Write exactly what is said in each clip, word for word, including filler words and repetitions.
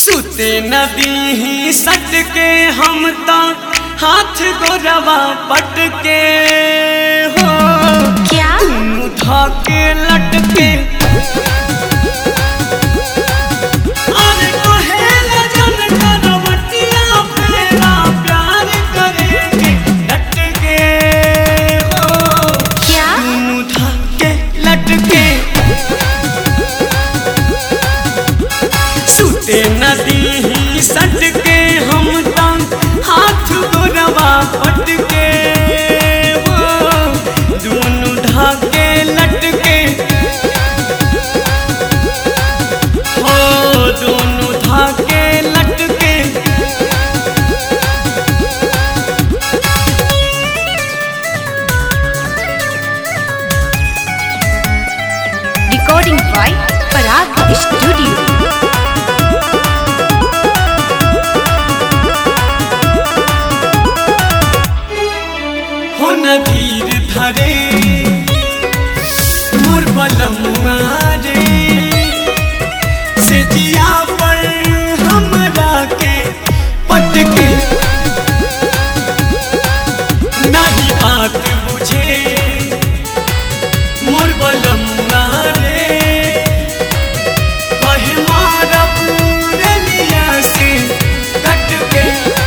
सुते नदी ही सट के हम ता हाथ गोरवा पटके हो क्या उठा के लटके अरे कहेला जन करवटिया फेरा प्यार करेंगे लटके हो क्या उठा के लटके सुते नदी ही सट के हम तंग हाथ गोरवा पटके वो दोनों धागे लटके हो दोनों धागे लटके रिकॉर्डिंग बाय पराग स्टूडियो। हो न धीर धरे मोर बलमुआ रे से जिया पर हमरा के पटके नहीं बात बुझे मोर बलमुआ रे कहे मारब रलिया से कटके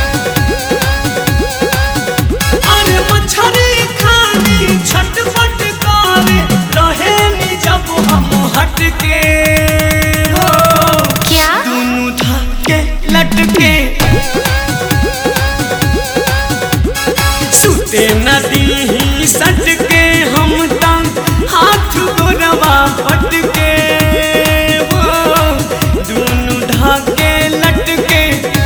अरे मछरी खानी छटपट करे रहे नी जब हम हटके हो क्या दोनों धागे लटके सुते नदी ही सट के हम तंग हाथ गोरवा पटके वो दोनों धागे लटके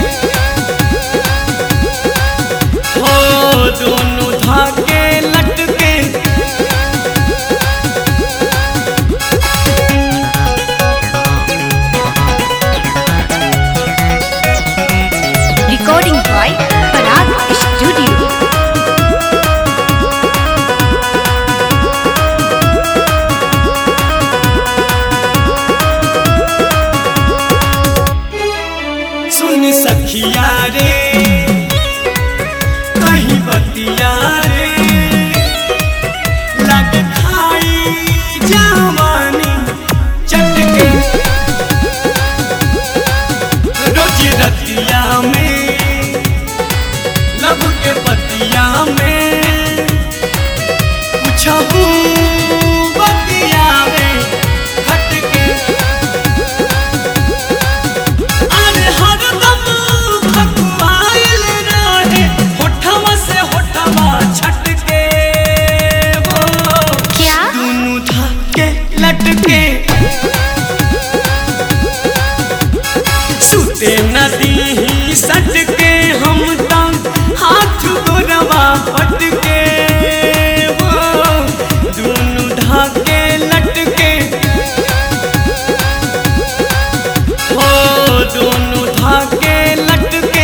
हो दोनों धागे लटके रिकॉर्डिंग बाय पराग स्टूडियो। सुन सखिया रे कहीं बतिया रे लग खाई जवानी चटके रोज रतिया में लब के पतिया में पूछहूँ बतिया में खटके अरे हरदम खकुआइल रहे होठवा से होठवा छटके वो क्या दोनों धागे लटके सुते नदी ही सट के हम तंग हाथ गोरवा पटके वो दोनों धागे लटके हो दोनों धागे लटके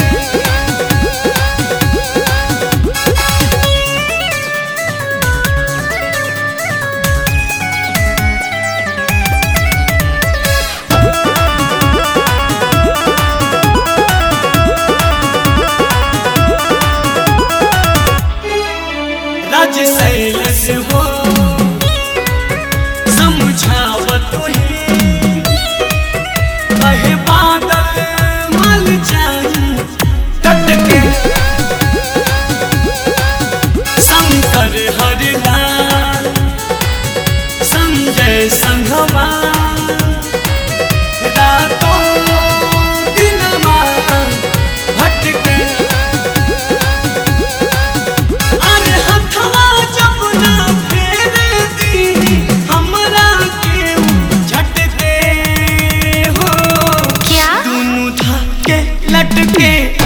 राज शैलस हो समझावत ही कहे बादल मल जाई टटके शंकर हरिलाल संजय संघवा रातों दिनमा भटके अरे हथवा जब ना फेर दी हमरा के झटके हो क्या दोनों धागे लटके